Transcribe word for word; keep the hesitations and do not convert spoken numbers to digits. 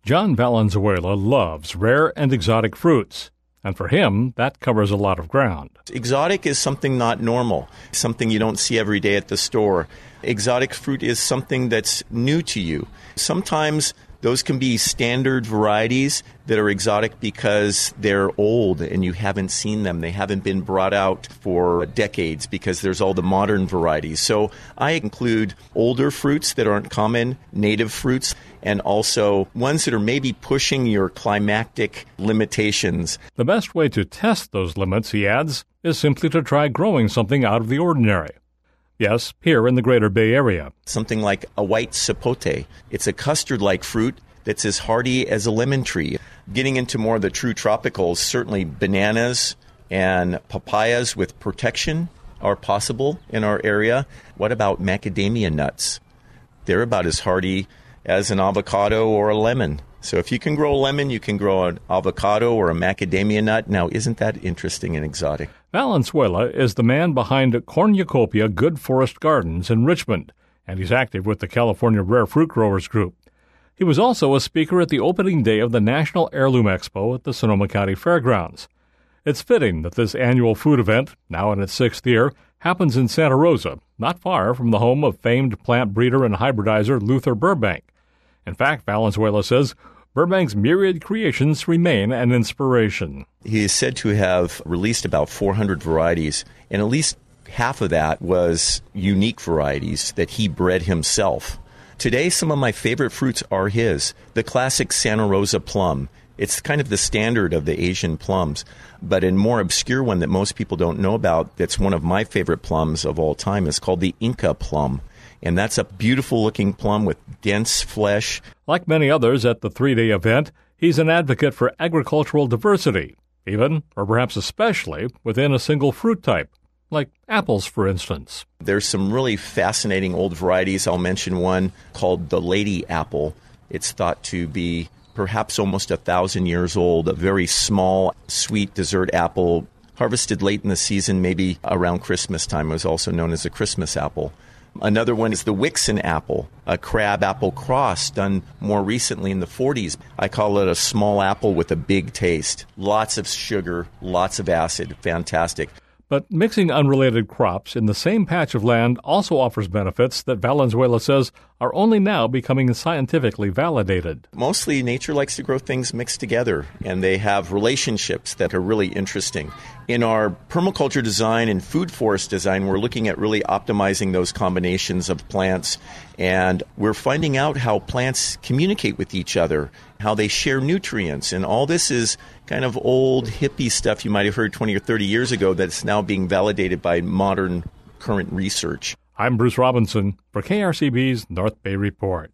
John Valenzuela loves rare and exotic fruits, and for him, that covers a lot of ground. Exotic is something not normal, something you don't see every day at the store. Exotic fruit is something that's new to you. Sometimes those can be standard varieties that are exotic because they're old and you haven't seen them. They haven't been brought out for decades because there's all the modern varieties. So I include older fruits that aren't common, native fruits, and also ones that are maybe pushing your climactic limitations. The best way to test those limits, he adds, is simply to try growing something out of the ordinary. Yes, here in the Greater Bay Area. Something like a white sapote. It's a custard-like fruit that's as hardy as a lemon tree. Getting into more of the true tropicals, certainly bananas and papayas with protection are possible in our area. What about macadamia nuts? They're about as hardy as an avocado or a lemon. So if you can grow a lemon, you can grow an avocado or a macadamia nut. Now, isn't that interesting and exotic? Valenzuela is the man behind Cornucopia Good Forest Gardens in Richmond, and he's active with the California Rare Fruit Growers Group. He was also a speaker at the opening day of the National Heirloom Expo at the Sonoma County Fairgrounds. It's fitting that this annual food event, now in its sixth year, happens in Santa Rosa, not far from the home of famed plant breeder and hybridizer Luther Burbank. In fact, Valenzuela says Burbank's myriad creations remain an inspiration. He is said to have released about four hundred varieties, and at least half of that was unique varieties that he bred himself. Today, some of my favorite fruits are his. The classic Santa Rosa plum. It's kind of the standard of the Asian plums. But a more obscure one that most people don't know about, that's one of my favorite plums of all time, is called the Inca plum. And that's a beautiful-looking plum with dense flesh. Like many others at the three-day event, he's an advocate for agricultural diversity, even, or perhaps especially, within a single fruit type, like apples, for instance. There's some really fascinating old varieties. I'll mention one called the lady apple. It's thought to be perhaps almost a thousand years old, a very small, sweet dessert apple, harvested late in the season, maybe around Christmas time. It was also known as a Christmas apple. Another one is the Wixon apple, a crab-apple cross done more recently in the forties. I call it a small apple with a big taste. Lots of sugar, lots of acid. Fantastic. But mixing unrelated crops in the same patch of land also offers benefits that Valenzuela says are only now becoming scientifically validated. Mostly nature likes to grow things mixed together, and they have relationships that are really interesting. In our permaculture design and food forest design, we're looking at really optimizing those combinations of plants, and we're finding out how plants communicate with each other, how they share nutrients, and all this is kind of old hippie stuff you might have heard twenty or thirty years ago that's now being validated by modern current research. I'm Bruce Robinson for K R C B's North Bay Report.